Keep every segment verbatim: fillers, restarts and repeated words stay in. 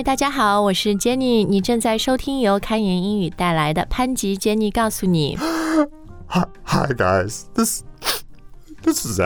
大家好，我是 Jenny， 你正在收听由开言英语带来的潘吉 Jenny 告诉你。 Hi guys, this this is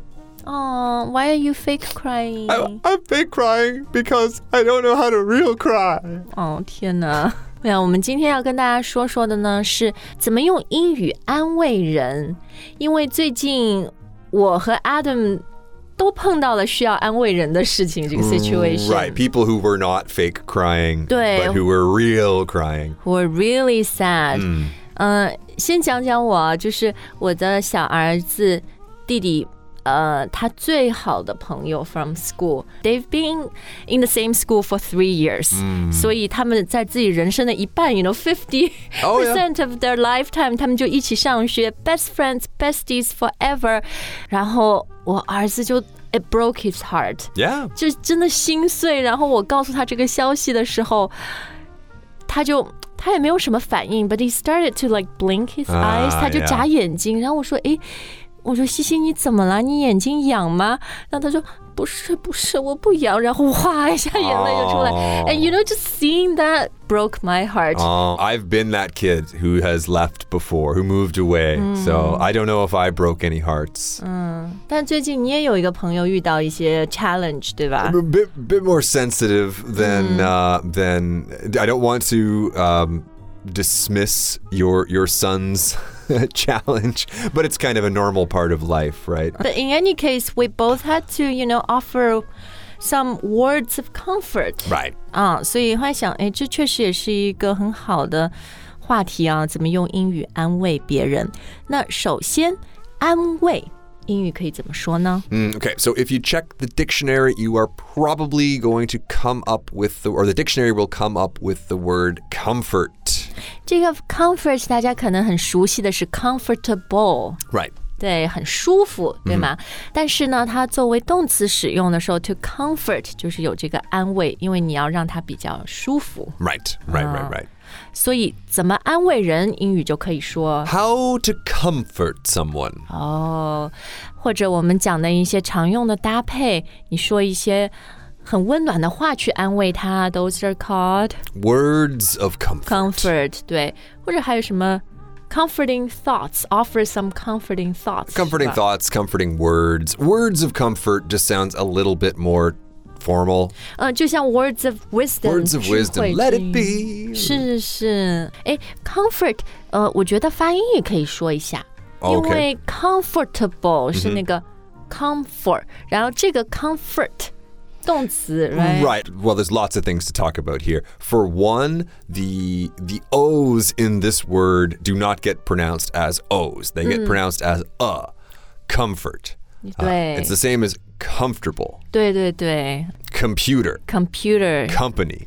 Adam.Oh, why are you fake crying? I, I'm fake crying because I don't know how to real cry. 哦，天哪！那我们今天要跟大家说说的呢，是怎么用英语安慰人。因为最近我和 Adam 都碰到了需要安慰人的事情，这个 situation. Right, people who were not fake crying, 对 but who were real crying. Who were really sad. 嗯、呃，先讲讲我，就是我的小儿子弟弟。呃，他最好的朋友 from school, they've been in the same school for three years. 嗯、所以他们在自己人生的一半 you know, fifty percent、oh, yeah. of their lifetime, 他们就一起上学 best friends, besties forever. 然后我儿子就 it broke his heart. Yeah. 就真的心碎。然后我告诉他这个消息的时候，他就他也没有什么反应 but he started to like blink his eyes、ah, 他就眨眼睛。然后我说诶我说西西你怎么了？你眼睛痒吗？然后他说不是不是我不痒，然后哗一下眼泪就出来。Oh. And you know just seeing that broke my heart. Oh, I've been that kid who has left before, who moved away. Mm. So I don't know if I broke any hearts. 嗯，但最近你也有一个朋友遇到一些 challenge, 对吧？ A bit, bit more sensitive than、mm. uh, than I don't want to um, dismiss your your son's challenge, but it's kind of a normal part of life, right? But in any case, we both had to, you know, offer some words of comfort. Right. 啊，所以会想，哎，这确实也是一个很好的话题啊，怎么用英语安慰别人？那首先，安慰。英语可以怎么说呢？ Mm, okay, so if you check the dictionary, you are probably going to come up with the, or the dictionary will come up with the word comfort. 这个 comfort 大家可能很熟悉的是 comfortable. Right. 对，很舒服，对吗？ mm-hmm. 但是呢，它作为动词使用的时候 to comfort 就是有这个安慰，因为你要让它比较舒服。 Right, right, right, right. 所以怎么安慰人，英语就可以说 How to comfort someone. 哦，或者我们讲的一些常用的搭配，你说一些很温暖的话去安慰他 Those are called words of comfort. Comfort, 对，或者还有什么comforting thoughts, offer some comforting thoughts. Comforting thoughts, comforting words. Words of comfort just sounds a little bit more formal. 呃，就像 words of wisdom. Words of wisdom. Let it be. 是是，哎 comfort, 呃，我觉得发音也可以说一下。 Okay. 因为 comfortable 是那个 comfort, 然后这个 comfort 动词 right? Right. Well, there's lots of things to talk about here. For one, the the O's in this word do not get pronounced as O's. They get、mm. pronounced as a. Comfort. 对、 uh, it's the same as comfortable. 对对对 Computer. Computer. Company.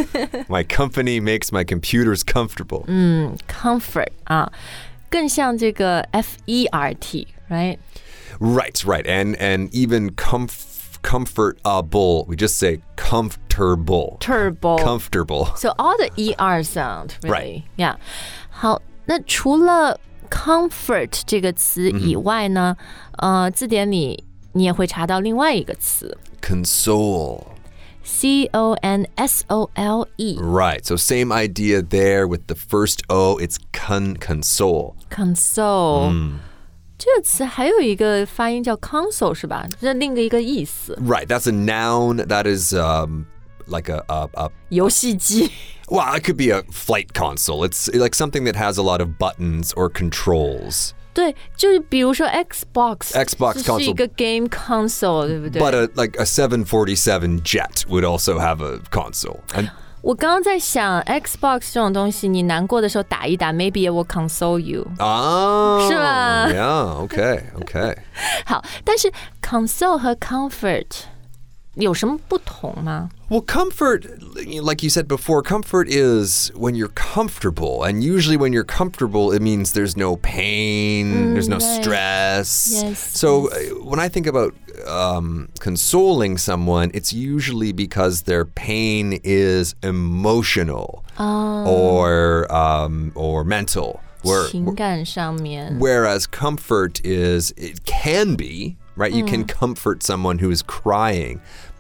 My company makes my computers comfortable. 嗯 comfort 啊，更像这个 F E R T, right? Right, right. And and even comf- comfortable. We just say comfortable. Turbo. Comfortable. So all the E R sound, really. Right. Yeah. 好，那除了comfort 这个词以外呢、嗯、呃，字典里你也会查到另外一个词 console. C O N S O L E. Right. So same idea there with the first O. It's con console. Console. 嗯这个词还有一个发音叫 console 是吧？这另一个意思。 Right. That's a noun. That is um, like a, a, a 游戏机。 Well, it could be a flight console. It's like something that has a lot of buttons or controls. 对，就是比如说 Xbox Xbox console 是一个 game console， 对不对？ But a, like a seven forty-seven jet would also have a console. And 我刚刚在想 Xbox 这种东西，你难过的时候打一打 ，maybe it will console you。 哦， 是吧 ？Yeah, okay, okay. 好，但是 console 和 comfort 有什么不同吗？ Well, comfort, like you said before, comfort is when you're comfortable. And usually when you're comfortable, it means there's no pain, mm, there's no right. stress. Yes, so yes. when I think about um, consoling someone, it's usually because their pain is emotional oh. or um, or mental. Where, 情感上面 whereas comfort is, it can be, right? You mm. can comfort someone who is crying.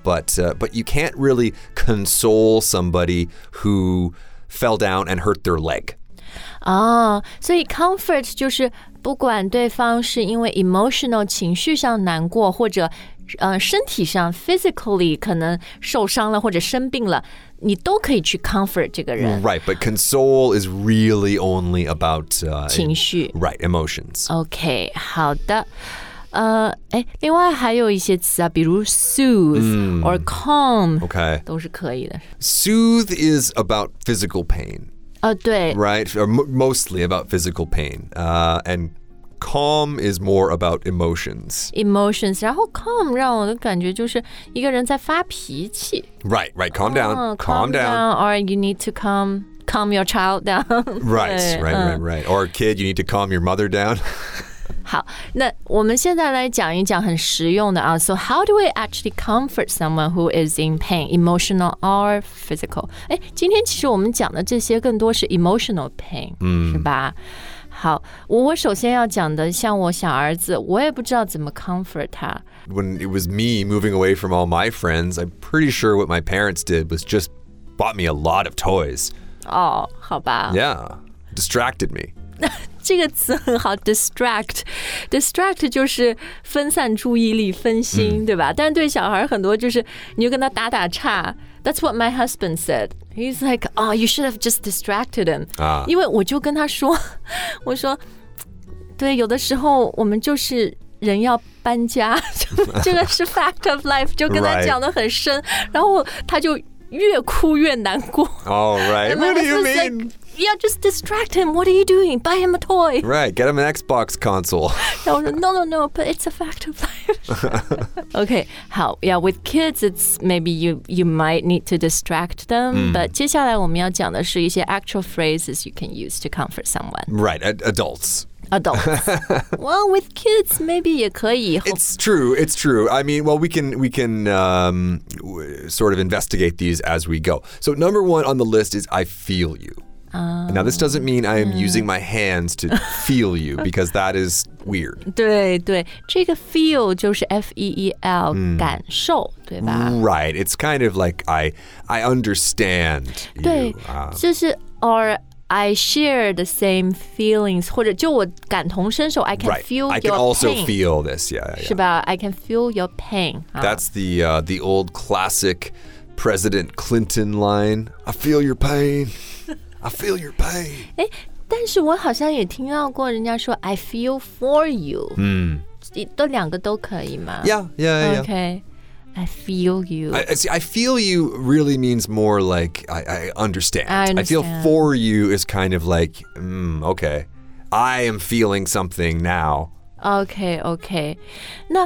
but uh, but you can't really console somebody who fell down and hurt their leg. 哦，所以 comfort 就是不管对方是因为 emotional 情绪上难过，或者呃身体上 physically 可能受伤了或者生病了，你都可以去 comfort 这个人。 Right, but console is really only about uh, 情绪。 Right, emotions. OK， 好的。呃，哎，另外还有一些词啊，比如 soothe、mm. or calm， okay. 都是可以的。 Soothe is about physical pain. 哦，对。 Right, or m- mostly about physical pain. Uh, and calm is more about emotions. Emotions. 然后 calm 让我的感觉就是一个人在发脾气。 Right, right. Calm down. Oh, calm, calm down. down. Or you need to calm, calm your child down. right, right, right, right. Or kid, you need to calm your mother down. 好，那我们现在来讲一讲很实用的啊。So how do we actually comfort someone who is in pain, emotional or physical? 哎，今天其实我们讲的这些更多是 emotional pain，、嗯、是吧？好，我我首先要讲的，像我小儿子，我也不知道怎么 comfort 他。 When it was me moving away from all my friends, I'm pretty sure what my parents did was just bought me a lot of toys. 哦，好吧。 Yeah, distracted me. 这个词很好 distract distract 就是分散注意力分心、嗯、对吧？但是对小孩很多就是你就跟他打打岔。 That's what my husband said. He's like, oh, you should have just distracted him、啊、因为我就跟他说我说对，有的时候我们就是人要搬家这个是 fact of life 就跟他讲得很深、right. 然后他就越哭越难过。 All right, what do you mean?Yeah, just distract him. What are you doing? Buy him a toy. Right, get him an Xbox console. No, no, no, no, but it's a fact of life. Okay, 好 Yeah, with kids, it's maybe you, you might need to distract them. Mm. But 接下来我们要讲的是一些 actual phrases you can use to comfort someone. Right, ad- adults. Adults. Well, with kids, maybe 也可以. It's true. It's true. I mean, well, we can we can um, w- sort of investigate these as we go. So number one on the list is I feel you. Uh, now, this doesn't mean I am using my hands to feel you because that is weird. 对对，这个 feel 就是 F E E L、嗯、感受，对吧？ Right. It's kind of like I I understand you. 对，就是 or I share the same feelings， 或者就我感同身受 I can right. feel I your can also pain. feel this, yeah, yeah. 是吧 I can feel your pain. That's the uh, the old classic President Clinton line. I feel your pain. I feel your pain. 哎，但是我好像也听到过人家说 I feel for you. 嗯，都两个都可以吗？ Yeah, yeah, yeah. Okay. I feel you. I, see, I feel you really means more like I, I, understand. I understand. I feel for you is kind of like, mm, okay, I am feeling something now. Okay, okay. 那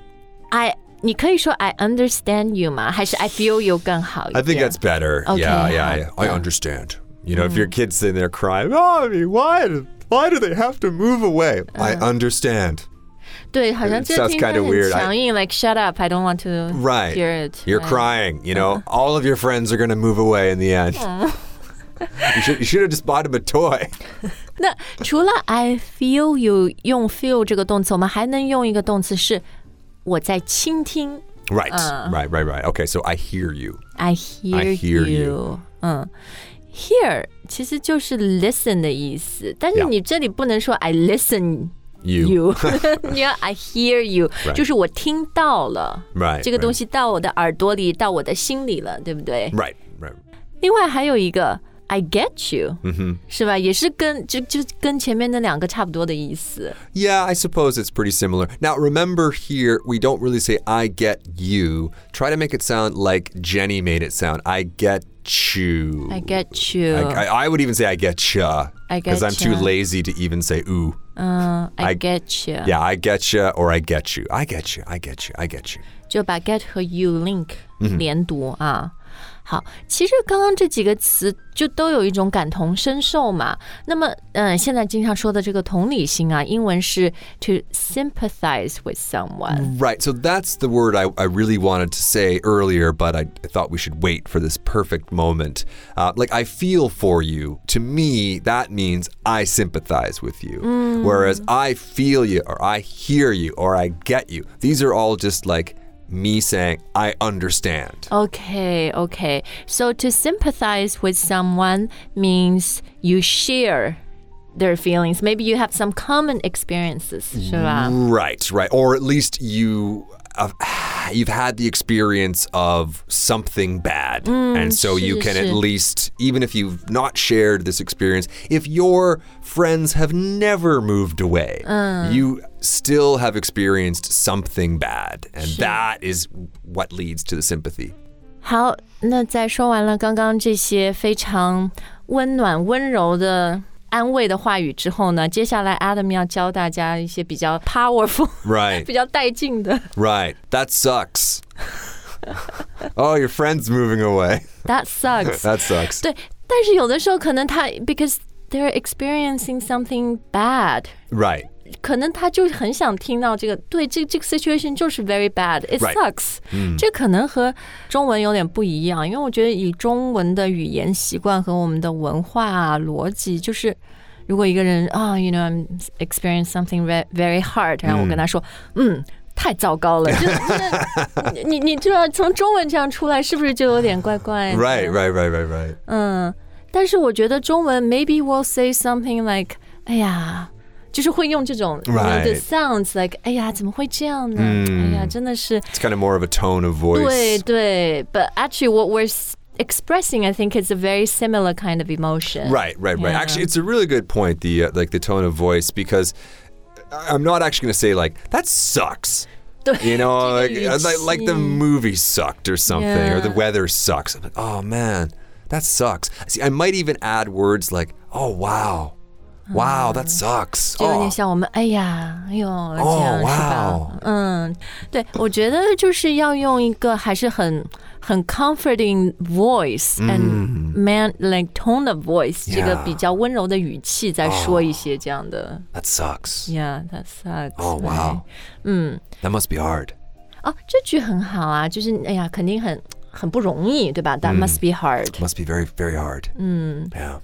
I 你可以说 I understand you 吗？还是 I feel you 更好一点？ I think that's better. Okay, yeah, yeah, yeah. I understand. You know, mm. if your kid's sitting there crying, oh, I mean, why, do, why do they have to move away? Uh. I understand. 对，好像这听起来很强硬 like shut up, I don't want to right. hear it. You're right. crying, you know, uh. all of your friends are going to move away in the end. Uh. you, should, you should have just bought him a toy. 那除了 I feel you 用 feel 这个动词，我们还能用一个动词是我在倾听。 Right, uh. right, right, right. Okay, so I hear you. I hear, I hear you. you. 嗯。Hear 其实就是 listen 的意思，但是你这里不能说 I listen you， you. 你要 I hear you， right. 就是我听到了， right, 这个东西 right. 到我的耳朵里，到我的心里了，对不对？ Right, right. 另外还有一个 I get you， mm-hmm. 是吧？也是跟就就跟前面那两个差不多的意思。 Yeah, I suppose it's pretty similar. Now, remember here, we don't really say I get you. Try to make it sound like Jenny made it sound. I get you. I get you. I, I, I would even say I get ya. I get Because I'm too lazy to even say ooh. Uh, I, I get you. Yeah, I get ya or I get you. I get you. I get you. I get you. 就把 get 和 you link 连读啊。好，其实刚刚这几个词就都有一种感同身受嘛。那么，嗯，现在经常说的这个同理心啊，英文是 to sympathize with someone. Right. So that's the word I, I really wanted to say earlier, but I thought we should wait for this perfect moment. Uh, like, I feel for you. To me, that means I sympathize with you. Mm. Whereas I feel you, or I hear you, or I get you. These are all just like me saying, I understand. Okay, okay. So to sympathize with someone means you share their feelings. Maybe you have some common experiences, 是吧? Right, right. Or at least you... Uh, you've had the experience of something bad. Mm, and so you can at least, even if you've not shared this experience, if your friends have never moved away, uh. you still have experienced something bad. And that is what leads to the sympathy. 好，那在说完了刚刚这些非常温暖温柔的安慰的话语之后呢，接下来 Adam 要教大家一些比较 powerful right. 比较带劲的 Right, that sucks. Oh, your friend's moving away. That sucks. That sucks. 对，但是有的时候可能他 because they're experiencing something bad. Right. 可能他就很想听到这个，对，这这个 situation 就是 very bad. It sucks. Right. 这可能和中文有点不一样，因为我觉得以中文的语言习惯和我们的文化啊逻辑，就是如果一个人啊、oh, ，you know, I'm experiencing something very hard， 然后我跟他说，嗯。嗯太糟糕了，就你你知道从中文这样出来是不是就有点怪怪的 ？Right, right, right, right, right. 嗯，但是我觉得中文 maybe we'll say something like， 哎呀。就是会用这种 you know, the sounds like 哎呀怎么会这样呢、嗯、哎呀真的是 It's kind of more of a tone of voice 对对 but actually what we're expressing I think is a very similar kind of emotion right right right yeah. Actually it's a really good point the uh, like the tone of voice because I'm not actually going to say like that sucks you know like, like like the movie sucked or something yeah. or the weather sucks I'm like oh man that sucks see I might even add words like oh wow Wow, that sucks. 就有点像我们哎呀哎呦这样是吧嗯对我觉得就是要用一个还是很很 comforting voice and man like tone of voice 这个比较温柔的语气再说一些这样的 That sucks. Yeah, that sucks. Oh, wow. 嗯 That must be hard. 哦这句很好啊就是哎呀肯定很很不容易对吧 That must be hard. Must be very, very hard. 嗯 Yeah.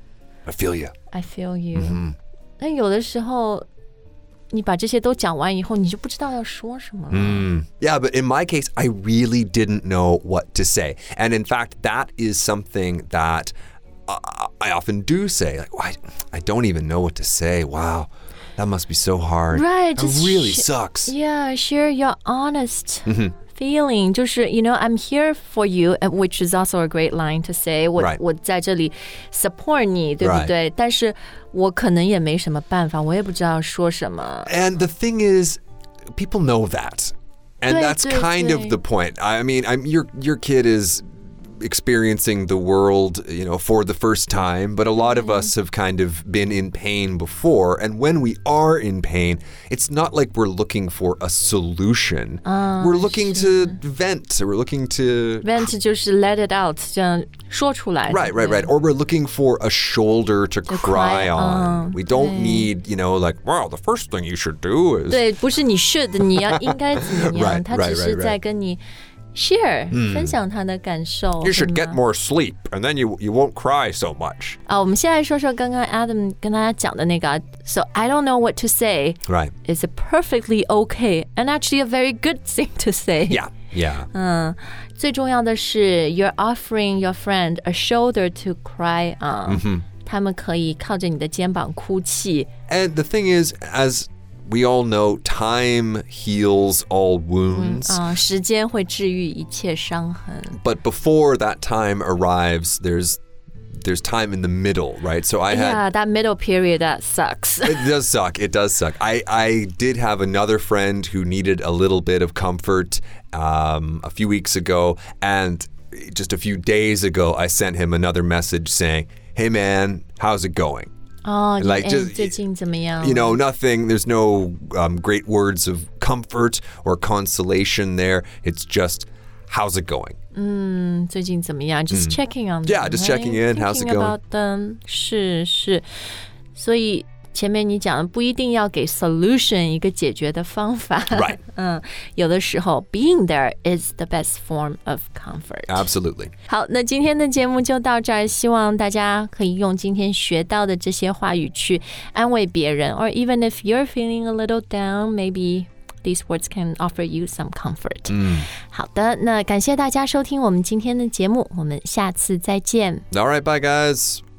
I feel you. I feel you. 那、 mm-hmm. 有的时候你把这些都讲完以后你就不知道要说什么了 mm. Yeah, but in my case, I really didn't know what to say. And in fact, that is something that uh, I often do say. Like, I, I don't even know what to say. Wow, that must be so hard. Right. It really sh- sucks. Yeah, share your honest feeling. 就是 you know, I'm here for you, which is also a great line to say. 我, right. 我在这里 support 你，对不对？ Right. 但是我可能也没什么办法，我也不知道说什么。 And the thing is, people know that. And 对, that's 对, kind 对. of the point. I mean, I'm, your your kid is experiencing the world, you know, for the first time, but a lot of us have kind of been in pain before. And when we are in pain, it's not like we're looking for a solution. Uh, we're looking 是. to vent. We're looking to... Vent 就是 let it out, 这样说出来. Right, right, right. Or we're looking for a shoulder to, to cry, cry on. Uh, we don't 对. need, you know, like, well, the first thing you should do is... 对，不是你 should, 你要应该怎么样 right, 他只是在跟你 share、嗯、分享他的感受 You should get more sleep and then you, you won't cry so much 啊，我们现在说说刚刚 Adam 跟大家讲的那个 So I don't know what to say Right It's a perfectly okay and actually a very good thing to say Yeah, yeah 嗯，最重要的是 You're offering your friend a shoulder to cry on、mm-hmm. 他们可以靠着你的肩膀哭泣 And the thing is, as we all know, time heals all wounds. 嗯、uh, 时间会治愈一切伤痕 But before that time arrives, there's there's time in the middle, right? So I had... Yeah, that middle period, that sucks. It does suck. It does suck. I, I did have another friend who needed a little bit of comfort um, a few weeks ago. And just a few days ago, I sent him another message saying, hey, man, how's it going? Oh, like just, 最近怎么样 you know, nothing, there's no um, great words of comfort or consolation there. It's just, how's it going? 嗯，最近怎么样 Just、嗯、checking on them. Yeah, just right? checking in. How's it going? About them. 是是，所以前面你讲的不一定要给 solution 一个解决的方法 Right. 嗯，有的时候 being there is the best form of comfort. Absolutely. 好，那今天的节目就到这儿，希望大家可以用今天学到的这些话语去安慰别人 or even if you're feeling a little down, maybe these words can offer you some comfort. 好的，那感谢大家收听我们今天的节目，我们下次再见。 All right, bye guys.